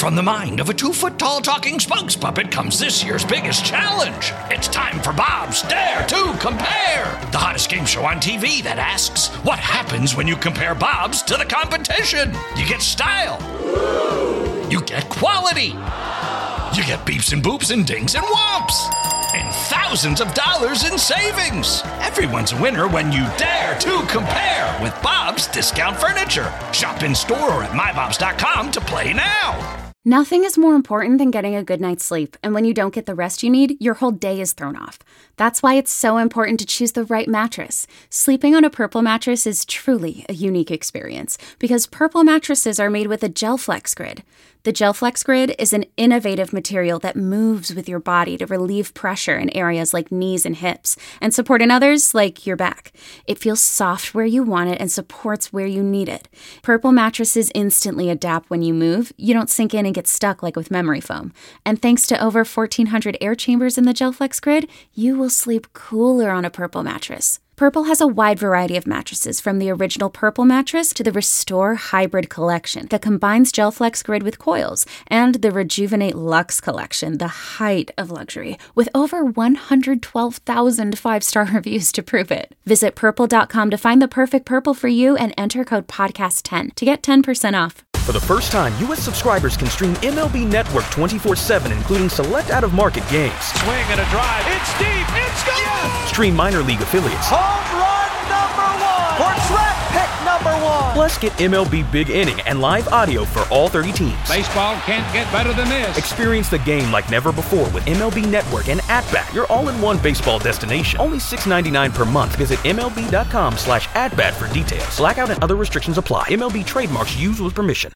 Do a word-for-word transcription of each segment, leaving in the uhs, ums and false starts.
From the mind of a two-foot-tall talking spokes puppet comes this year's biggest challenge. It's time for Bob's Dare to Compare, the hottest game show on T V that asks, what happens when you compare Bobs to the competition? You get style. You get quality. You get beeps and boops and dings and whomps. And thousands of dollars in savings. Everyone's a winner when you dare to compare with Bob's Discount Furniture. Shop in store or at my bobs dot com to play now. Nothing is more important than getting a good night's sleep, and when you don't get the rest you need, your whole day is thrown off. That's why it's so important to choose the right mattress. Sleeping on a Purple mattress is truly a unique experience, because Purple mattresses are made with a GelFlex Grid. The GelFlex Grid is an innovative material that moves with your body to relieve pressure in areas like knees and hips, and support in others like your back. It feels soft where you want it and supports where you need it. Purple mattresses instantly adapt when you move. You don't sink in and get stuck like with memory foam. And thanks to over fourteen hundred air chambers in the GelFlex Grid, you will sleep cooler on a Purple mattress. Purple has a wide variety of mattresses, from the original Purple mattress to the Restore Hybrid collection that combines GelFlex Grid with coils, and the Rejuvenate Luxe collection, the height of luxury, with over one hundred twelve thousand five-star reviews to prove it. Visit purple dot com to find the perfect Purple for you and enter code podcast ten to get ten percent off. For the first time, U S subscribers can stream M L B Network twenty-four seven, including select out-of-market games. Swing and a drive. It's deep. It's gone. Yes! Stream minor league affiliates. Home run number one. Or draft pick number one. Plus, get M L B Big Inning and live audio for all thirty teams. Baseball can't get better than this. Experience the game like never before with M L B Network and At-Bat, your all-in-one baseball destination. Only six dollars and ninety-nine cents per month. Visit M L B dot com slash at-bat for details. Blackout and other restrictions apply. M L B trademarks used with permission.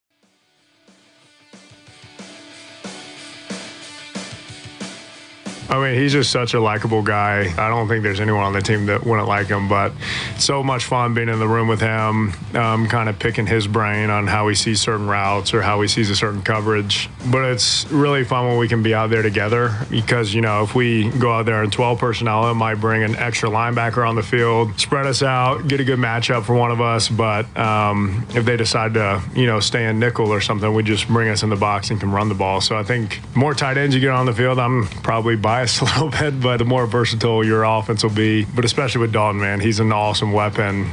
I mean, he's just such a likable guy. I don't think there's anyone on the team that wouldn't like him, but it's so much fun being in the room with him, um, kind of picking his brain on how he sees certain routes or how he sees a certain coverage. But it's really fun when we can be out there together because, you know, if we go out there in twelve personnel, it might bring an extra linebacker on the field, spread us out, get a good matchup for one of us. But um, if they decide to, you know, stay in nickel or something, we just bring us in the box and can run the ball. So I think the more tight ends you get on the field, I'm probably biased a little bit, but the more versatile your offense will be. But especially with Dalton, man, he's an awesome weapon.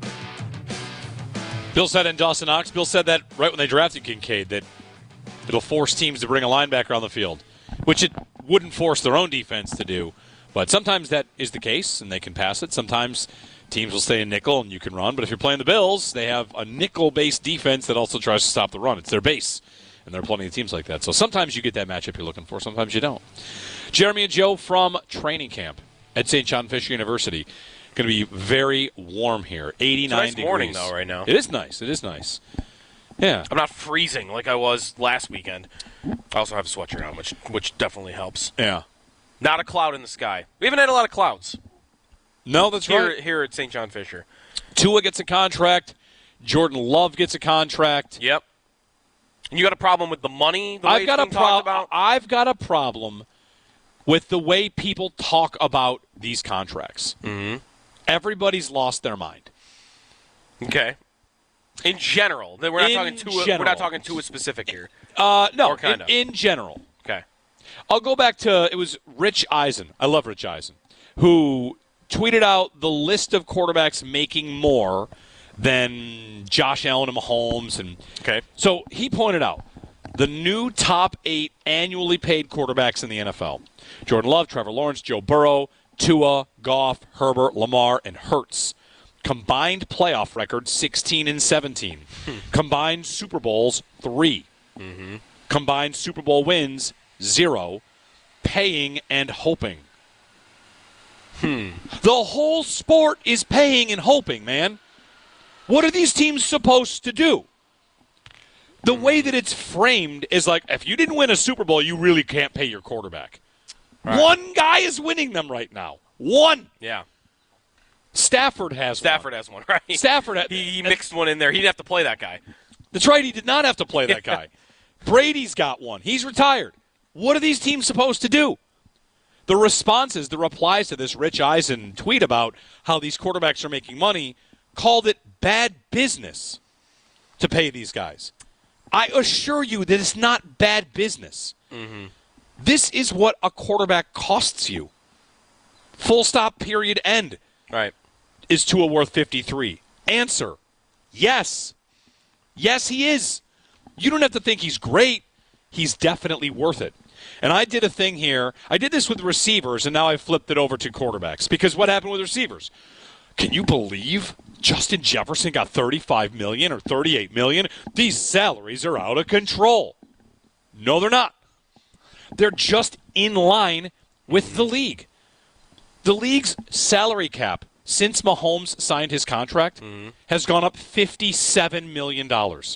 Bill said in Dawson Knox, Bill said that right when they drafted Kincaid, that it'll force teams to bring a linebacker on the field, which it wouldn't force their own defense to do. But sometimes that is the case, and they can pass it. Sometimes teams will stay in nickel, and you can run. But if you're playing the Bills, they have a nickel-based defense that also tries to stop the run. It's their base, and there are plenty of teams like that. So sometimes you get that matchup you're looking for. Sometimes you don't. Jeremy and Joe from training camp at Saint John Fisher University. Going to be very warm here, eighty-nine it's a nice degrees. morning, though, right now. It is nice. It is nice. Yeah. I'm not freezing like I was last weekend. I also have a sweatshirt on, which which definitely helps. Yeah. Not a cloud in the sky. We haven't had a lot of clouds. No, that's here, right. Here at Saint John Fisher. Tua gets a contract. Jordan Love gets a contract. Yep. And you got a problem with the money? The I've way got a it's being talked problem. about? I've got a problem with the way people talk about these contracts. Mm-hmm. Everybody's lost their mind. Okay. In general, we're not in talking to general. we're not talking to a specific here. Uh, no, Or kind in, of. in general. Okay. I'll go back to it was Rich Eisen. I love Rich Eisen, who tweeted out the list of quarterbacks making more than Josh Allen and Mahomes, and okay. So he pointed out the new top eight annually paid quarterbacks in the N F L: Jordan Love, Trevor Lawrence, Joe Burrow, Tua, Goff, Herbert, Lamar, and Hurts. Combined playoff record sixteen and seventeen. Hmm. Combined Super Bowls three. Mm-hmm. Combined Super Bowl wins zero. Paying and hoping. Hmm. The whole sport is paying and hoping, man. What are these teams supposed to do? The way that it's framed is like, if you didn't win a Super Bowl, you really can't pay your quarterback. Right. One guy is winning them right now. One. Yeah. Stafford has Stafford one. has one, right? Stafford has he, he mixed one in there. He didn't have to play that guy. That's right. He did not have to play that guy. Brady's got one. He's retired. What are these teams supposed to do? The responses, the replies to this Rich Eisen tweet about how these quarterbacks are making money called it bad business to pay these guys. I assure you that it's not bad business. Mm-hmm. This is what a quarterback costs you. Full stop, period, end. Right. Is Tua worth fifty-three? Answer, yes. Yes, he is. You don't have to think he's great. He's definitely worth it. And I did a thing here. I did this with receivers, and now I flipped it over to quarterbacks. Because what happened with receivers? Can you believe Justin Jefferson got thirty-five million dollars or thirty-eight million dollars? These salaries are out of control. No, they're not. They're just in line with the league. The league's salary cap since Mahomes signed his contract mm-hmm. has gone up fifty-seven million dollars.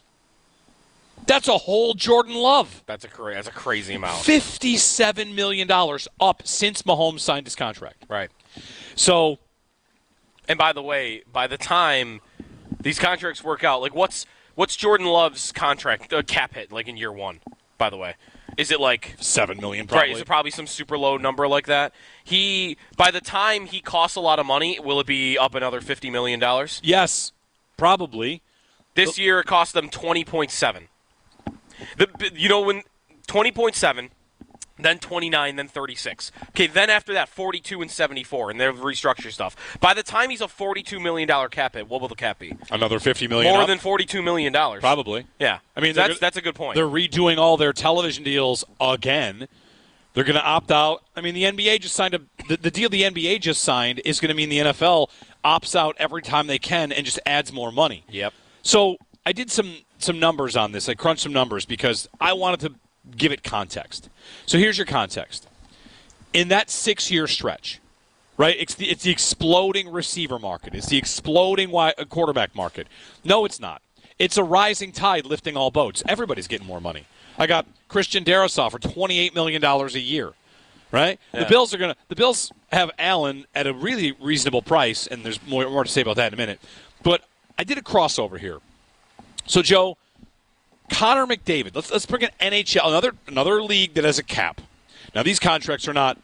That's a whole Jordan Love. That's a cra- that's a crazy amount. fifty-seven million dollars up since Mahomes signed his contract. Right. So, and by the way, by the time these contracts work out, like what's what's Jordan Love's contract uh, cap hit like in year one? By the way, is it like seven million? Probably. Right. Is it probably some super low number like that? He by the time he costs a lot of money, will it be up another fifty million dollars? Yes, probably. This year it cost them twenty point seven. The you know when twenty point seven, then twenty-nine, then thirty-six. Okay, then after that forty-two and seventy-four, and they'll restructure stuff. By the time he's a forty-two million dollars cap hit, what will the cap be? Another fifty million dollars. More up? than forty-two million dollars. Probably. Yeah. I mean, that's that's a good point. They're redoing all their television deals again. They're going to opt out. I mean, the N B A just signed a the, the deal the N B A just signed is going to mean the N F L opts out every time they can and just adds more money. Yep. So I did some some numbers on this. I crunched some numbers because I wanted to give it context. So here's your context. In that six-year stretch, right, it's the, it's the exploding receiver market. It's the exploding wide, quarterback market. No, it's not. It's a rising tide lifting all boats. Everybody's getting more money. I got Christian Darrisaw for twenty-eight million dollars a year, right? Yeah. The Bills are gonna. The Bills have Allen at a really reasonable price, and there's more, more to say about that in a minute. But I did a crossover here. So, Joe, Connor McDavid. Let's let's bring an N H L, another another league that has a cap. Now, these contracts are not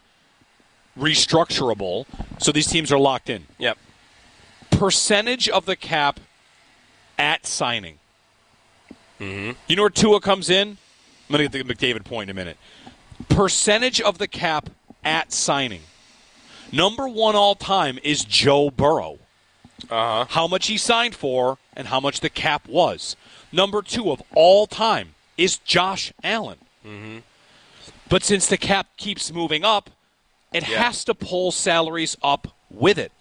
restructurable, so these teams are locked in. Yep. Percentage of the cap at signing. Mm-hmm. You know where Tua comes in? I'm going to get the McDavid point in a minute. Percentage of the cap at signing. Number one all time is Joe Burrow. Uh-huh. How much he signed for and how much the cap was. Number two of all time is Josh Allen. Mm-hmm. But since the cap keeps moving up, it yeah. has to pull salaries up with it.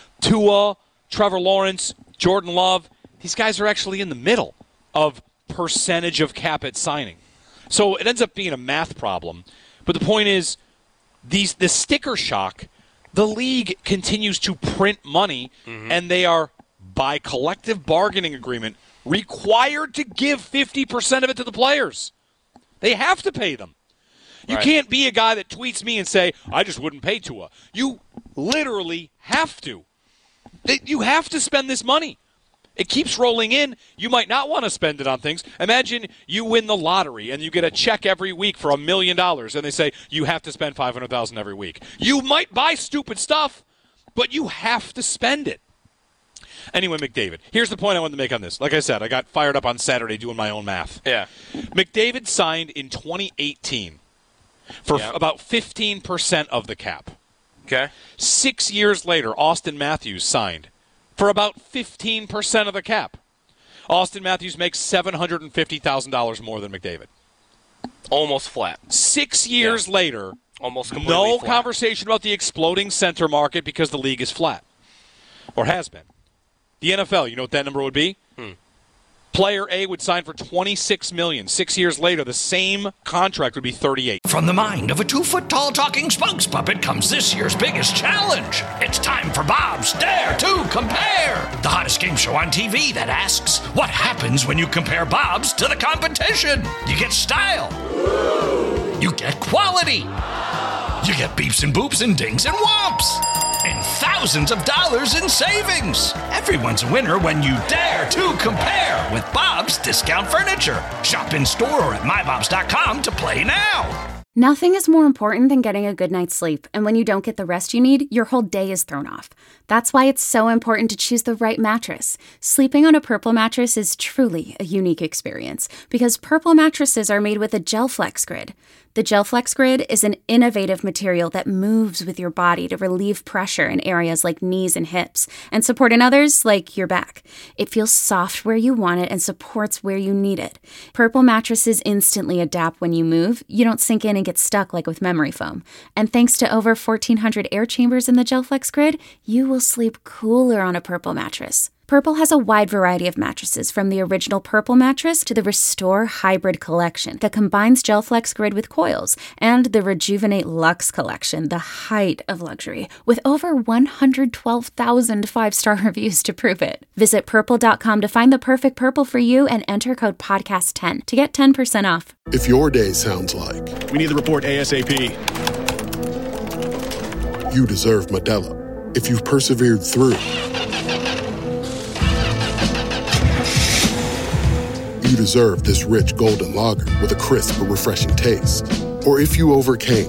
Tua, Trevor Lawrence, Jordan Love, these guys are actually in the middle of percentage of cap at signing. So it ends up being a math problem. But the point is, these the sticker shock, the league continues to print money, mm-hmm. and they are, by collective bargaining agreement, required to give fifty percent of it to the players. They have to pay them. You right. can't be a guy that tweets me and say, I just wouldn't pay Tua. You literally have to. You have to spend this money. It keeps rolling in. You might not want to spend it on things. Imagine you win the lottery and you get a check every week for a million dollars, and they say you have to spend five hundred thousand dollars every week. You might buy stupid stuff, but you have to spend it. Anyway, McDavid, here's the point I wanted to make on this. Like I said, I got fired up on Saturday doing my own math. Yeah. McDavid signed in twenty eighteen for yeah. f- about fifteen percent of the cap. Okay. Six years later, Austin Matthews signed for about fifteen percent of the cap. Austin Matthews makes seven hundred fifty thousand dollars more than McDavid. Almost flat. Six years yeah. later, almost completely no flat. conversation about the exploding center market because the league is flat. Or has been. The N F L, you know what that number would be? Hmm. Player A would sign for twenty-six million dollars. Six years later, the same contract would be thirty-eight. From the mind of a two-foot-tall talking spokes puppet comes this year's biggest challenge. It's time for Bob's Dare to Compare, the hottest game show on T V that asks, what happens when you compare Bob's to the competition? You get style. You get quality. You get beeps and boops and dings and whomps. And thousands of dollars in savings. Everyone's a winner when you dare to compare with Bob's Discount Furniture. Shop in store or at my bobs dot com to play now. Nothing is more important than getting a good night's sleep, and when you don't get the rest you need, your whole day is thrown off. That's why it's so important to choose the right mattress. Sleeping on a Purple mattress is truly a unique experience because Purple mattresses are made with a GelFlex Grid. The GelFlex Grid is an innovative material that moves with your body to relieve pressure in areas like knees and hips and support in others like your back. It feels soft where you want it and supports where you need it. Purple mattresses instantly adapt when you move. You don't sink in and get stuck like with memory foam. And thanks to over fourteen hundred air chambers in the GelFlex Grid, you will sleep cooler on a Purple mattress. Purple has a wide variety of mattresses, from the original Purple mattress to the Restore Hybrid collection that combines GelFlex Grid with coils, and the Rejuvenate Luxe collection, the height of luxury, with over one hundred twelve thousand five-star reviews to prove it. Visit purple dot com to find the perfect Purple for you and enter code podcast ten to get ten percent off. If your day sounds like we need the report ASAP, you deserve Modelo. If you've persevered through, you deserve this rich golden lager with a crisp but refreshing taste. Or if you overcame.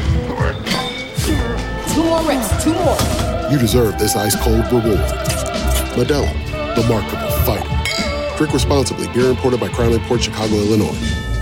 Two more reps, two more. You deserve this ice cold reward. Modelo, the Remarkable Fighter. Drink responsibly. Beer imported by Crown Imports, Chicago, Illinois.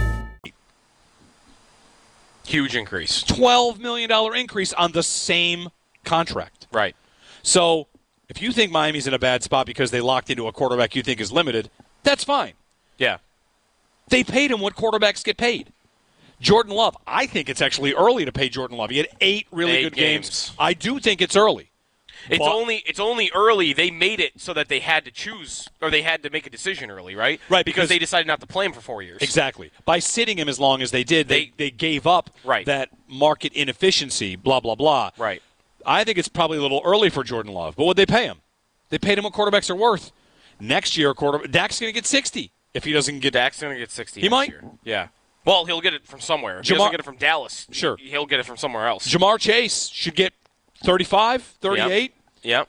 Huge increase. twelve million dollars increase on the same contract. Right. So if you think Miami's in a bad spot because they locked into a quarterback you think is limited, that's fine. Yeah. They paid him what quarterbacks get paid. Jordan Love, I think it's actually early to pay Jordan Love. He had eight really eight good games. games. I do think it's early. It's but, only it's only early. They made it so that they had to choose, or they had to make a decision early, right? Right. Because, because they decided not to play him for four years. Exactly. By sitting him as long as they did, they, they, they gave up right. that market inefficiency, blah, blah, blah. Right. I think it's probably a little early for Jordan Love. But what'd they pay him? They paid him what quarterbacks are worth. Next year, quarter, Dak's going to get sixty. If he doesn't get Dak's going to get sixty he next might. year. Yeah. Well, he'll get it from somewhere. If Jamar, he doesn't get it from Dallas, sure. he'll get it from somewhere else. Jamar Chase should get thirty-five, thirty-eight. Yep. yep.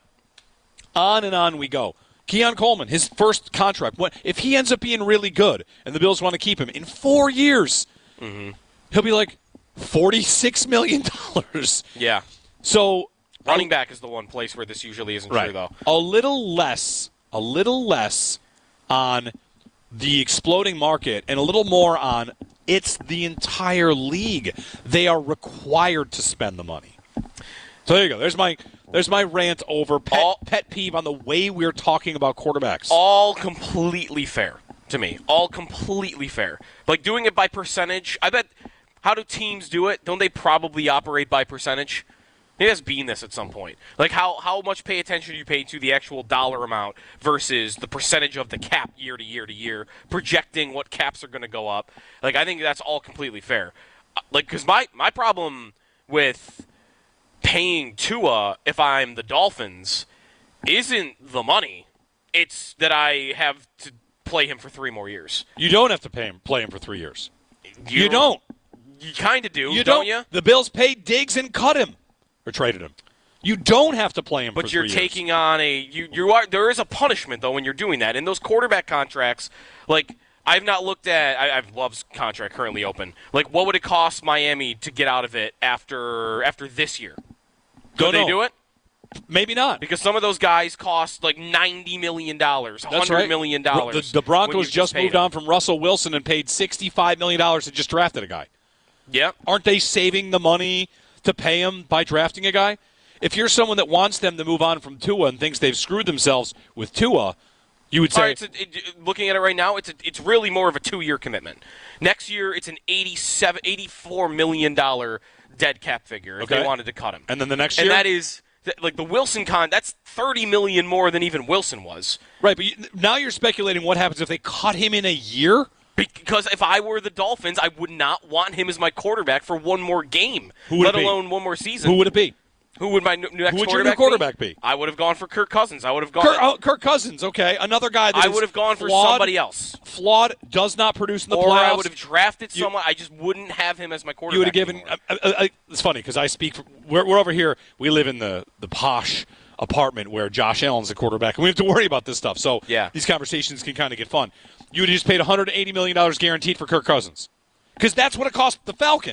On and on we go. Keon Coleman, his first contract. What if he ends up being really good and the Bills want to keep him in four years? Mm-hmm. He'll be like forty-six million dollars. Yeah. So running back is the one place where this usually isn't right. true, though. A little less, a little less on the exploding market and a little more on it's the entire league. They are required to spend the money. So there you go. There's my there's my rant over pet, all, pet peeve on the way we're talking about quarterbacks. All completely fair to me. All completely fair. Like doing it by percentage. I bet, how do teams do it? Don't they probably operate by percentage? It has been this at some point. Like how, how much pay attention do you pay to the actual dollar amount versus the percentage of the cap year to year to year, projecting what caps are going to go up. Like I think that's all completely fair. Like because my, my problem with paying Tua if I'm the Dolphins isn't the money. It's that I have to play him for three more years. You don't have to pay him, play him for three years. You, you don't. You kind of do, you don't, don't you? The Bills paid Diggs and cut him. Or traded him. You don't have to play him but for you're three taking years. on a you you are there is a punishment though when you're doing that. In those quarterback contracts, like I've not looked at I, I've Love's contract currently open. Like what would it cost Miami to get out of it after after this year? Could they know. do it? Maybe not. Because some of those guys cost like ninety million dollars, one hundred right. million dollars. The, the Broncos just, just moved them. on from Russell Wilson and paid sixty-five million dollars and just drafted a guy. Yep. Aren't they saving the money to pay him by drafting a guy? If you're someone that wants them to move on from Tua and thinks they've screwed themselves with Tua, you would say... All right, so it, looking at it right now, it's a, it's really more of a two-year commitment. Next year, it's an eighty-seven, eighty-four million dollars dead cap figure if okay. they wanted to cut him. And then the next year? And that is... Like the Wilson con, that's thirty million more than even Wilson was. Right, but you, now you're speculating what happens if they cut him in a year? Because if I were the Dolphins, I would not want him as my quarterback for one more game, Who would let it be? alone one more season. Who would it be? Who would my n- next Who would quarterback, your new quarterback be? be? I would have gone for Kirk Cousins. I would have gone. Kirk, oh, Kirk Cousins, okay, another guy that I is would have gone for flawed, somebody else. Flawed, does not produce in the or playoffs. I would have drafted You- someone. I just wouldn't have him as my quarterback. You would have given. anymore. Uh, uh, uh, it's funny because I speak. From, we're, we're over here. We live in the the posh apartment where Josh Allen's the quarterback, and we have to worry about this stuff. So yeah. these conversations can kind of get fun. You would have just paid one hundred eighty million dollars guaranteed for Kirk Cousins because that's what it cost the Falcons.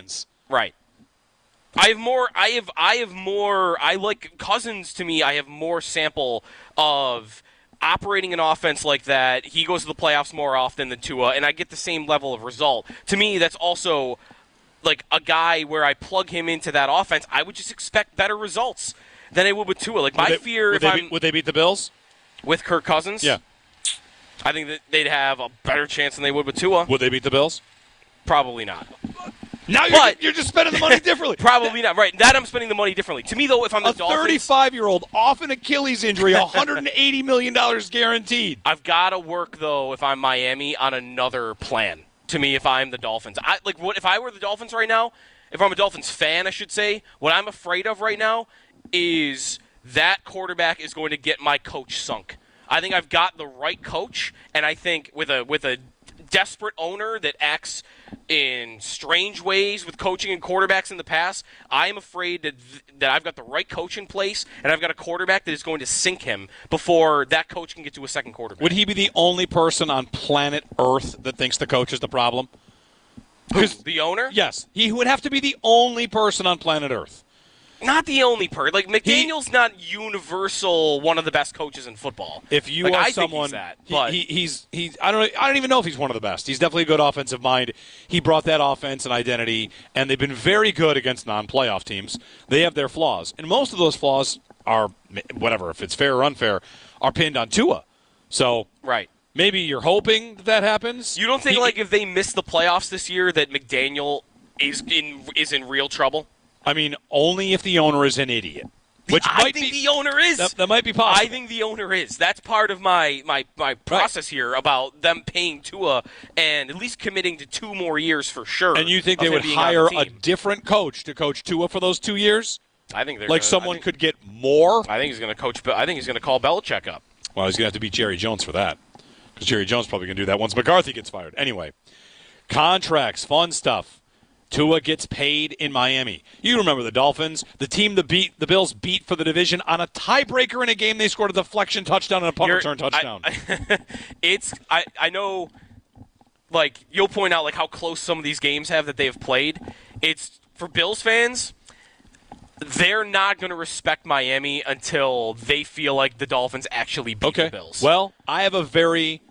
Right. I have more. I have. I have more. I like Cousins. To me, I have more sample of operating an offense like that. He goes to the playoffs more often than Tua, and I get the same level of result. To me, that's also like a guy where I plug him into that offense. I would just expect better results than I would with Tua. Like my would they, fear, would if they I'm be, would they beat the Bills with Kirk Cousins, yeah, I think that they'd have a better chance than they would with Tua. Would they beat the Bills? Probably not. Now you're, But- you're just spending the money differently. Probably not. Right. That I'm spending the money differently. To me, though, if I'm the A Dolphins, thirty-five-year-old off an Achilles injury, one hundred eighty million dollars guaranteed. I've got to work, though, if I'm Miami, on another plan. To me, if I'm the Dolphins. I like what if I were the Dolphins right now, if I'm a Dolphins fan, I should say, what I'm afraid of right now is that quarterback is going to get my coach sunk. I think I've got the right coach, and I think with a with a desperate owner that acts in strange ways with coaching and quarterbacks in the past, I am afraid that th- that I've got the right coach in place, and I've got a quarterback that is going to sink him before that coach can get to a second quarterback. Would he be the only person on planet Earth that thinks the coach is the problem? Who, the owner? Yes. He would have to be the only person on planet Earth. Not the only person. Like, McDaniel's he, not universal one of the best coaches in football. If you like, are I someone, think he's that, he, but he, he's he's I don't I don't even know if he's one of the best. He's definitely a good offensive mind. He brought that offense and identity, and they've been very good against non-playoff teams. They have their flaws, and most of those flaws are whatever, if it's fair or unfair, are pinned on Tua. So right. Maybe you're hoping that, that happens. You don't think he, like if they miss the playoffs this year that McDaniel is in is in real trouble? I mean, only if the owner is an idiot. Which I might think be, the owner is. That, that might be possible. I think the owner is. That's part of my, my, my process right. here about them paying Tua and at least committing to two more years for sure. And you think they would hire a different coach to coach Tua for those two years? I think they're like gonna, someone think, could get more. I think he's going to coach. I think he's going to call Belichick up. Well, he's going to have to beat Jerry Jones for that, because Jerry Jones probably going to do that once McCarthy gets fired. Anyway, contracts, fun stuff. Tua gets paid in Miami. You remember the Dolphins, the team that beat the Bills beat for the division on a tiebreaker in a game they scored a deflection touchdown and a punt You're, return touchdown. I, I, it's I, I know, like you'll point out like how close some of these games have that they've played. It's for Bills fans. They're not going to respect Miami until they feel like the Dolphins actually beat okay. the Bills. Well, I have a very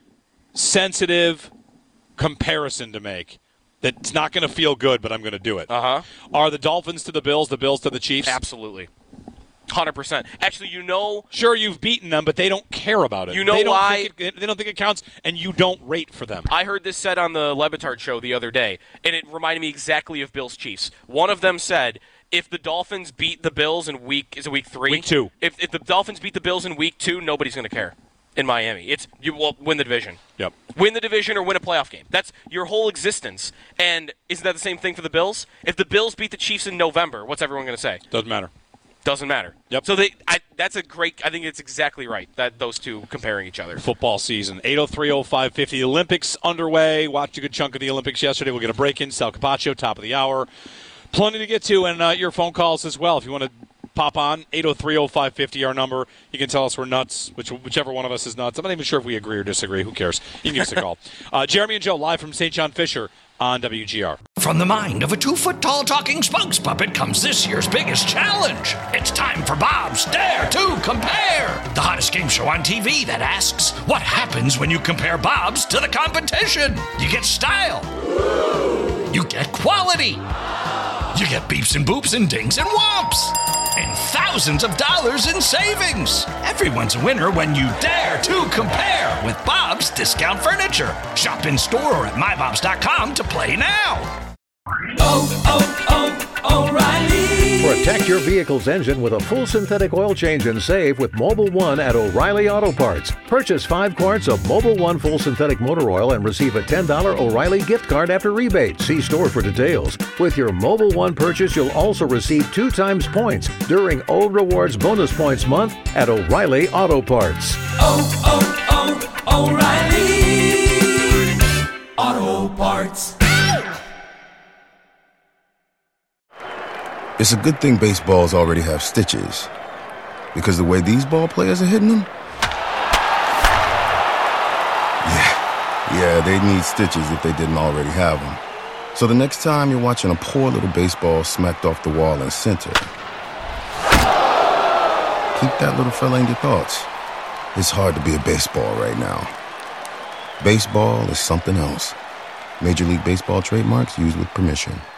sensitive comparison to make. That's not going to feel good, but I'm going to do it. Uh-huh. Are the Dolphins to the Bills, the Bills to the Chiefs? Absolutely. one hundred percent. Actually, you know... Sure, you've beaten them, but they don't care about it. You know they don't why? Think it, they don't think it counts, and you don't rate for them. I heard this said on the Le Batard show the other day, and it reminded me exactly of Bills Chiefs. One of them said, if the Dolphins beat the Bills in week... Is it week three? Week two. If, if the Dolphins beat the Bills in week two, nobody's going to care. In Miami, it's you will win the division. Yep. Win the division or win a playoff game. That's your whole existence. And isn't that the same thing for the Bills? If the Bills beat the Chiefs in November, what's everyone going to say? Doesn't matter. Doesn't matter. Yep. So they, I, that's a great. I think it's exactly right that those two comparing each other. Football season. eight oh three oh five fifty. Olympics underway. Watched a good chunk of the Olympics yesterday. We'll get a break in. Sal Capaccio, top of the hour. Plenty to get to, and uh, your phone calls as well. If you want to pop on, eight oh three oh five fifty, our number. You can tell us we're nuts, which, whichever one of us is nuts. I'm not even sure if we agree or disagree. Who cares? You can give us a call. Uh, Jeremy and Joe, live from Saint John Fisher on W G R. From the mind of a two-foot-tall talking spokes puppet comes this year's biggest challenge. It's time for Bob's Dare to Compare, the hottest game show on T V that asks, what happens when you compare Bob's to the competition? You get style. You get quality. You get beeps and boops and dings and whomps. And thousands of dollars in savings. Everyone's a winner when you dare to compare with Bob's Discount Furniture. Shop in store or at my bobs dot com to play now. Oh, oh, oh, O'Reilly. Protect your vehicle's engine with a full synthetic oil change and save with Mobil one at O'Reilly Auto Parts. Purchase five quarts of Mobil one full synthetic motor oil and receive a ten dollars O'Reilly gift card after rebate. See store for details. With your Mobil one purchase, you'll also receive two times points during O Rewards Bonus Points Month at O'Reilly Auto Parts. Oh, oh, oh, O'Reilly Auto Parts. It's a good thing baseballs already have stitches, because the way these ball players are hitting them, yeah, yeah, they need stitches if they didn't already have them. So the next time you're watching a poor little baseball smacked off the wall in center, keep that little fella in your thoughts. It's hard to be a baseball right now. Baseball is something else. Major League Baseball trademarks used with permission.